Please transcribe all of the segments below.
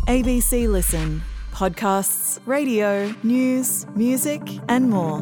ABC Listen. Podcasts, radio, news, music and more.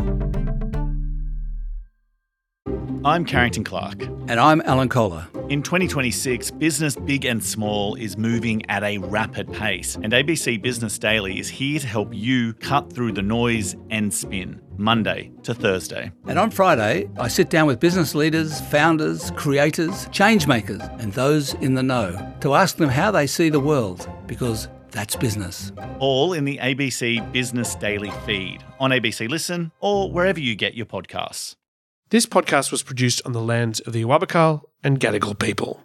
I'm Carrington Clark. And I'm Alan Kohler. In 2026, business big and small is moving at a rapid pace, and ABC Business Daily is here to help you cut through the noise and spin, Monday to Thursday. And on Friday, I sit down with business leaders, founders, creators, change makers, and those in the know to ask them how they see the world, because that's business. All in the ABC Business Daily feed, on ABC Listen or wherever you get your podcasts. This podcast was produced on the lands of the Awabakal and Gadigal people.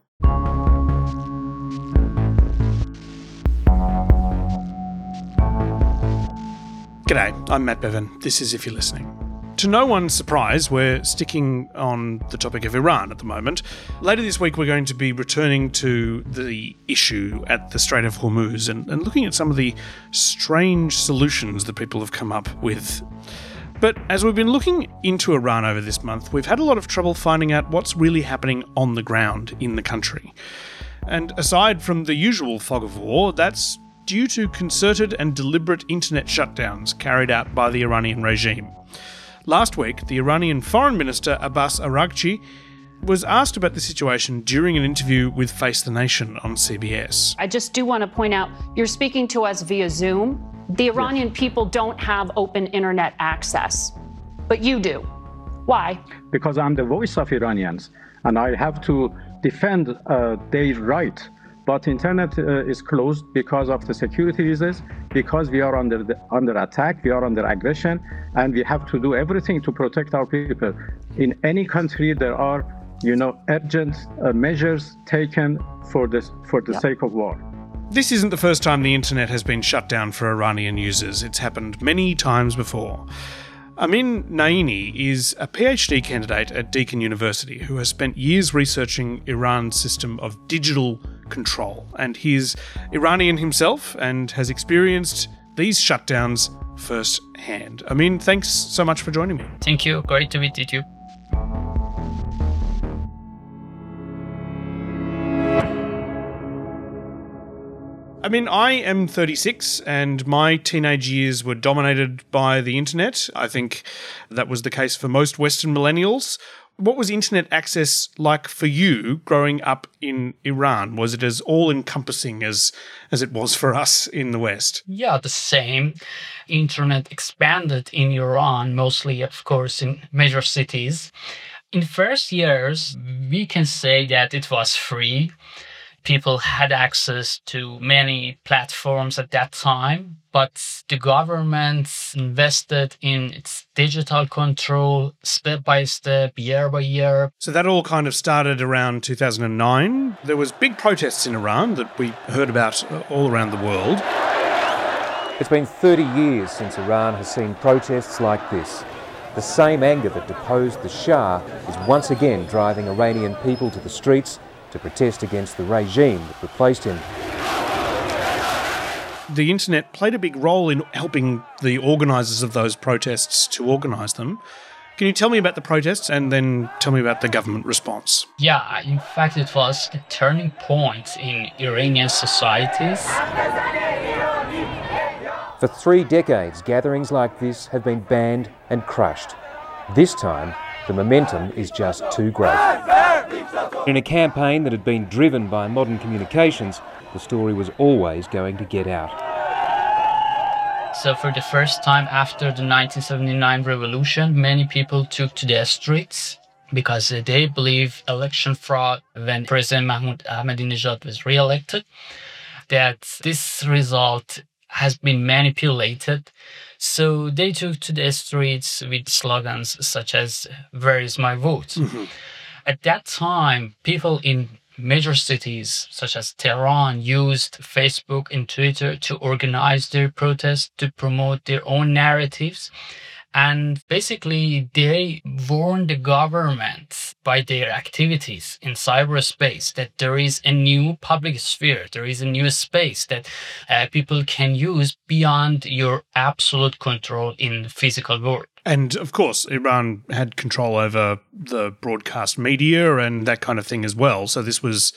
G'day, I'm Matt Bevan. This is If You're Listening. To no one's surprise, we're sticking on the topic of Iran at the moment. Later this week, we're going to be returning to the issue at the Strait of Hormuz and looking at some of the strange solutions that people have come up with. But as we've been looking into Iran over this month, we've had a lot of trouble finding out what's really happening on the ground in the country. And aside from the usual fog of war, that's due to concerted and deliberate internet shutdowns carried out by the Iranian regime. Last week, the Iranian Foreign Minister Abbas Araghchi was asked about the situation during an interview with Face the Nation on CBS. I just do want to point out, you're speaking to us via Zoom. The Iranian people don't have open internet access, but you do. Why? Because I'm the voice of Iranians, and I have to defend their right. But internet is closed because of the security reasons, because we are under attack, we are under aggression, and we have to do everything to protect our people. In any country, there are, urgent measures taken for the sake of war. This isn't the first time the internet has been shut down for Iranian users. It's happened many times before. Amin Naini is a PhD candidate at Deakin University who has spent years researching Iran's system of digital control. And he's Iranian himself and has experienced these shutdowns firsthand. Amin, thanks so much for joining me. Thank you. Great to meet you. I mean, I am 36 and my teenage years were dominated by the internet. I think that was the case for most Western millennials. What was internet access like for you growing up in Iran? Was it as all-encompassing as it was for us in the West? Yeah, the same. Internet expanded in Iran, mostly, of course, in major cities. In first years, we can say that it was free. People had access to many platforms at that time, but the government invested in its digital control step by step, year by year. So that all kind of started around 2009. There was big protests in Iran that we heard about all around the world. It's been 30 years since Iran has seen protests like this. The same anger that deposed the Shah is once again driving Iranian people to the streets to protest against the regime that replaced him. The internet played a big role in helping the organisers of those protests to organise them. Can you tell me about the protests and then tell me about the government response? Yeah, in fact, it was a turning point in Iranian societies. For 3 decades, gatherings like this have been banned and crushed. This time, the momentum is just too great. In a campaign that had been driven by modern communications, the story was always going to get out. So for the first time after the 1979 revolution, many people took to the streets because they believe election fraud when President Mahmoud Ahmadinejad was re-elected, that this result has been manipulated. So they took to the streets with slogans such as, "Where is my vote?" Mm-hmm. At that time, people in major cities such as Tehran used Facebook and Twitter to organize their protests, to promote their own narratives. And basically, they warned the government by their activities in cyberspace that there is a new public sphere, there is a new space that people can use beyond your absolute control in the physical world. And of course, Iran had control over the broadcast media and that kind of thing as well. So this was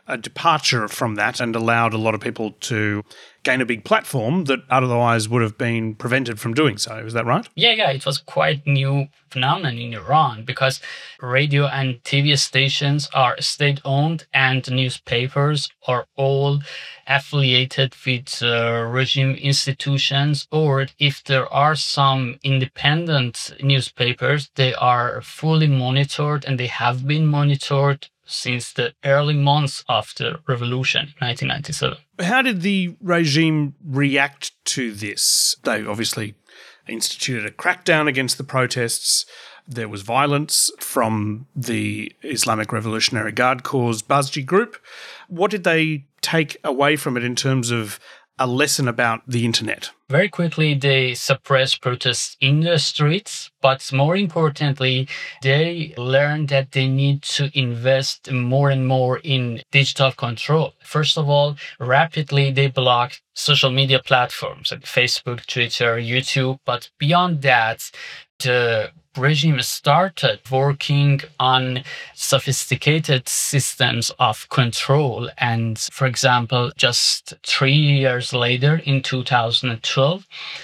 a departure from that and allowed a lot of people to gain a big platform that otherwise would have been prevented from doing so. Is that right? Yeah, it was quite new phenomenon in Iran because radio and TV stations are state-owned and newspapers are all affiliated with regime institutions, or if there are some independent newspapers, they are fully monitored and they have been monitored since the early months of the revolution, 1997. How did the regime react to this? They obviously instituted a crackdown against the protests. There was violence from the Islamic Revolutionary Guard Corps' Basji group. What did they take away from it in terms of a lesson about the internet? Very quickly, they suppressed protests in the streets, but more importantly, they learned that they need to invest more and more in digital control. First of all, rapidly, they blocked social media platforms like Facebook, Twitter, YouTube, but beyond that, the regime started working on sophisticated systems of control. And for example, just 3 years later, in 2012,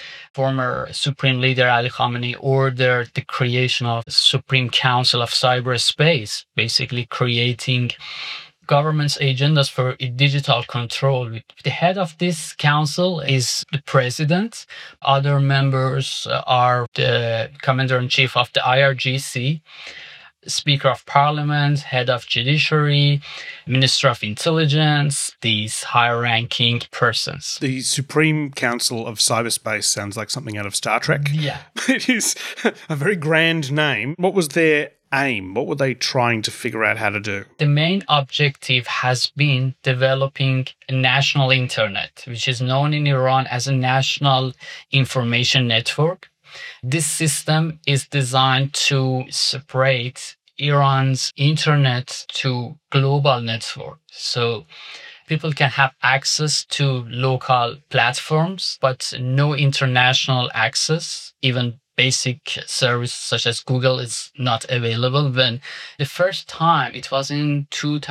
former Supreme Leader Ali Khamenei ordered the creation of Supreme Council of Cyberspace, basically creating government's agendas for digital control. The head of this council is the president. Other members are the commander-in-chief of the IRGC, Speaker of Parliament, Head of Judiciary, Minister of Intelligence, these high-ranking persons. The Supreme Council of Cyberspace sounds like something out of Star Trek. Yeah. It is a very grand name. What was their aim? What were they trying to figure out how to do? The main objective has been developing a national internet, which is known in Iran as a national information network. This system is designed to separate Iran's internet to global network. So people can have access to local platforms, but no international access. Even basic services such as Google is not available. When the first time, it was in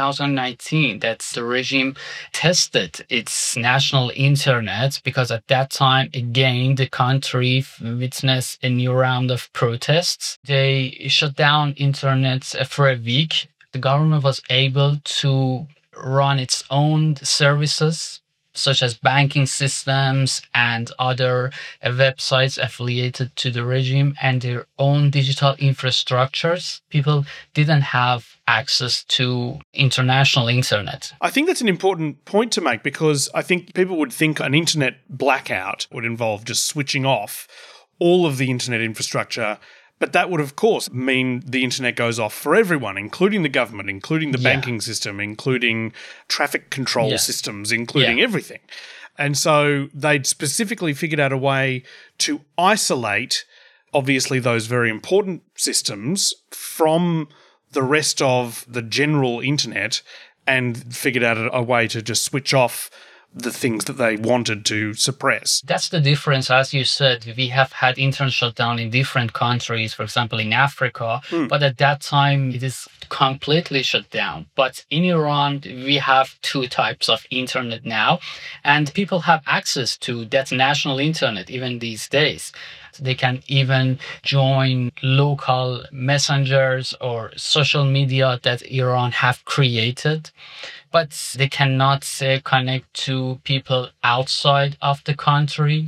2019 that the regime tested its national internet, because at that time, again, the country witnessed a new round of protests. They shut down internet for a week. The government was able to run its own services, such as banking systems and other websites affiliated to the regime, and their own digital infrastructures. People didn't have access to international internet. I think that's an important point to make, because I think people would think an internet blackout would involve just switching off all of the internet infrastructure. But that would, of course, mean the internet goes off for everyone, including the government, including the banking system, including traffic control systems, including everything. And so they'd specifically figured out a way to isolate, obviously, those very important systems from the rest of the general internet, and figured out a way to just switch off the things that they wanted to suppress. That's the difference. As you said, we have had internet shutdown in different countries, for example, in Africa, but at that time it is completely shut down. But in Iran, we have two types of internet now, and people have access to that national internet even these days. They can even join local messengers or social media that Iran have created, but they cannot connect to people outside of the country.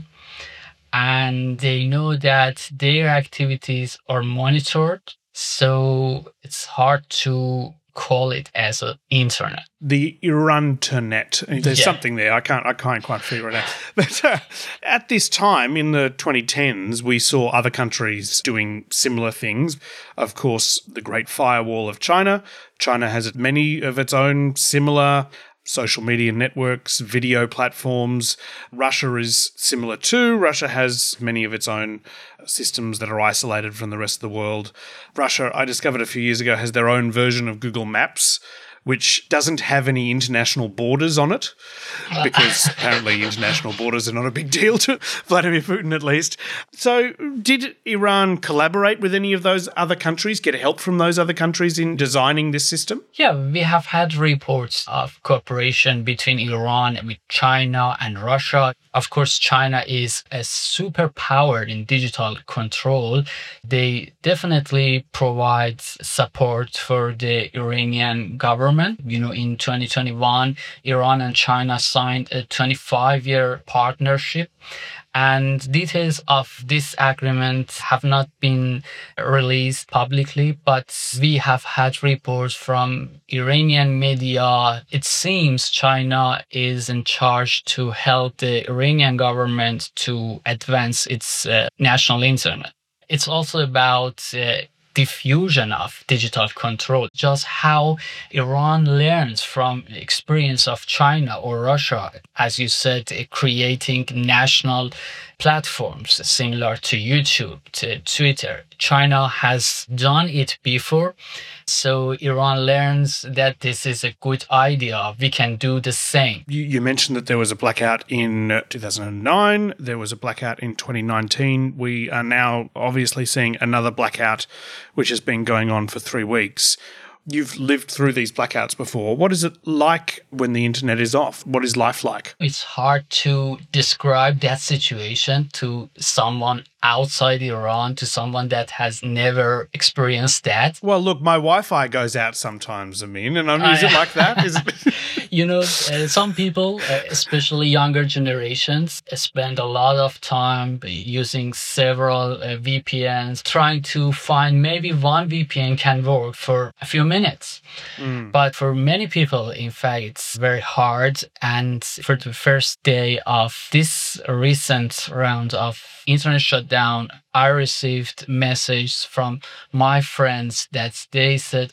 And they know that their activities are monitored, so it's hard to call it as an internet. The Iran-ternet. There's something there. I can't quite figure it out. But at this time, in the 2010s, we saw other countries doing similar things. Of course, the Great Firewall of China. China has many of its own similar social media networks, video platforms. Russia is similar too. Russia has many of its own systems that are isolated from the rest of the world. Russia, I discovered a few years ago, has their own version of Google Maps, which doesn't have any international borders on it, because apparently international borders are not a big deal to Vladimir Putin, at least. So did Iran collaborate with any of those other countries, get help from those other countries in designing this system? Yeah, we have had reports of cooperation between Iran with China and Russia. Of course, China is a superpower in digital control. They definitely provide support for the Iranian government. In 2021, Iran and China signed a 25-year partnership. And details of this agreement have not been released publicly, but we have had reports from Iranian media. It seems China is in charge to help the Iranian government to advance its national internet. It's also about diffusion of digital control, just how Iran learns from experience of China or Russia, as you said, creating national platforms similar to YouTube, to Twitter. China has done it before, so Iran learns that this is a good idea. We can do the same. You mentioned that there was a blackout in 2009. There was a blackout in 2019. We are now obviously seeing another blackout, which has been going on for 3 weeks. You've lived through these blackouts before. What is it like when the internet is off? What is life like? It's hard to describe that situation to someone outside Iran, to someone that has never experienced that. Well, look, my Wi-Fi goes out sometimes, Amin, and is it like that? Is it? Some people, especially younger generations, spend a lot of time using several VPNs, trying to find maybe one VPN can work for a few minutes. But for many people, in fact, it's very hard. And for the first day of this recent round of internet shutdown, I received messages from my friends that they said,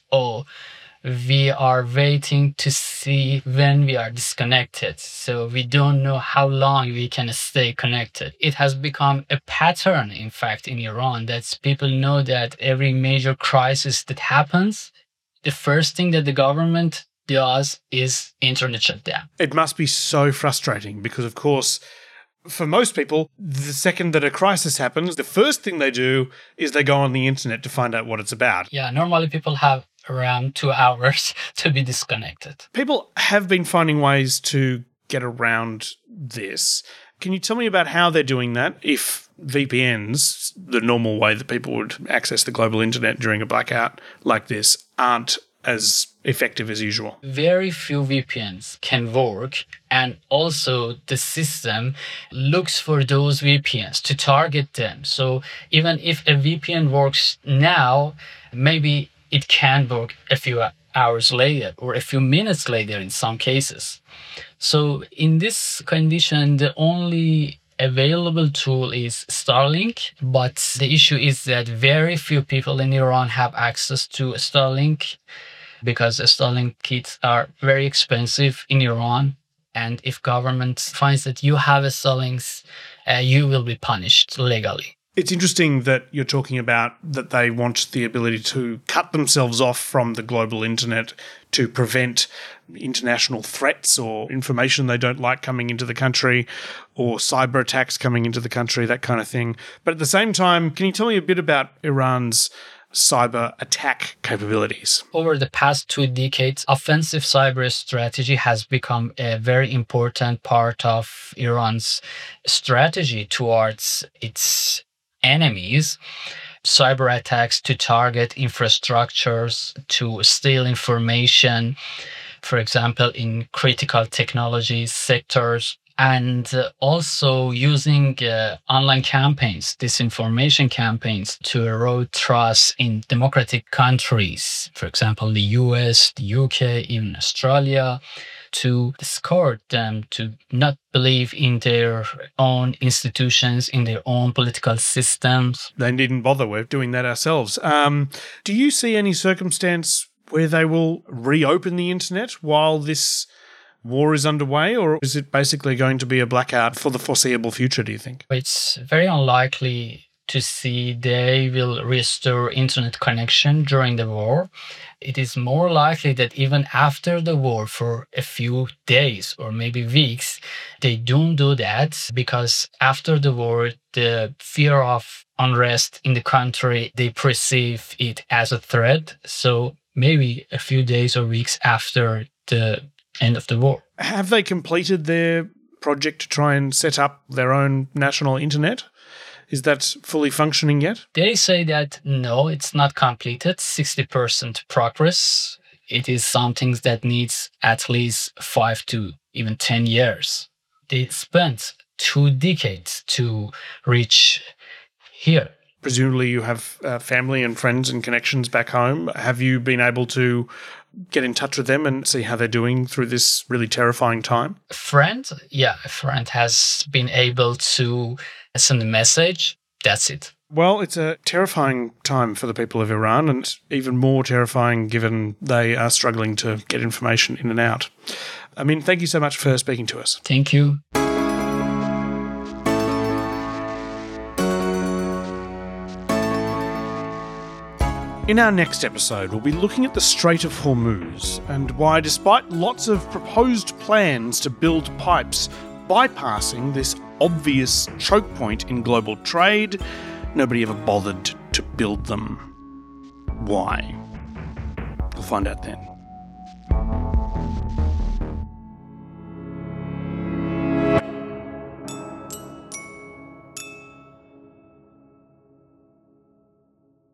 we are waiting to see when we are disconnected. So we don't know how long we can stay connected. It has become a pattern, in fact, in Iran, that people know that every major crisis that happens, the first thing that the government does is internet shutdown. It must be so frustrating because, of course, for most people, the second that a crisis happens, the first thing they do is they go on the internet to find out what it's about. Yeah, normally people have around 2 hours to be disconnected. People have been finding ways to get around this. Can you tell me about how they're doing that? If VPNs, the normal way that people would access the global internet during a blackout like this, aren't as effective as usual. Very few VPNs can work, and also the system looks for those VPNs to target them. So even if a VPN works now, maybe it can work a few hours later or a few minutes later in some cases. So in this condition, the only available tool is Starlink, but the issue is that very few people in Iran have access to Starlink, because Starlink kits are very expensive in Iran. And if government finds that you have a Starlink, you will be punished legally. It's interesting that you're talking about that they want the ability to cut themselves off from the global internet to prevent international threats or information they don't like coming into the country, or cyber attacks coming into the country, that kind of thing. But at the same time, can you tell me a bit about Iran's cyber attack capabilities? Over the past 2 decades, offensive cyber strategy has become a very important part of Iran's strategy towards its enemies. Cyber attacks to target infrastructures, to steal information, for example, in critical technology sectors, and also using online campaigns, disinformation campaigns, to erode trust in democratic countries, for example, the US, the UK, even Australia, to discourage them to not believe in their own institutions, in their own political systems. They needn't bother. We're doing that ourselves. Do you see any circumstance where they will reopen the internet while this war is underway, or is it basically going to be a blackout for the foreseeable future, do you think? It's very unlikely to see they will restore internet connection during the war. It is more likely that even after the war, for a few days or maybe weeks, they don't do that, because after the war, the fear of unrest in the country, they perceive it as a threat. So maybe a few days or weeks after the end of the war. Have they completed their project to try and set up their own national internet? Is that fully functioning yet? They say that no, it's not completed, 60% progress. It is something that needs at least 5 to even 10 years. They spent 2 decades to reach here. Presumably you have family and friends and connections back home. Have you been able to get in touch with them and see how they're doing through this really terrifying time? A friend has been able to send a message. That's it. Well, it's a terrifying time for the people of Iran, and even more terrifying given they are struggling to get information in and out. Amin, thank you so much for speaking to us. Thank you. In our next episode, we'll be looking at the Strait of Hormuz and why, despite lots of proposed plans to build pipes bypassing this obvious choke point in global trade, nobody ever bothered to build them. Why? We'll find out then.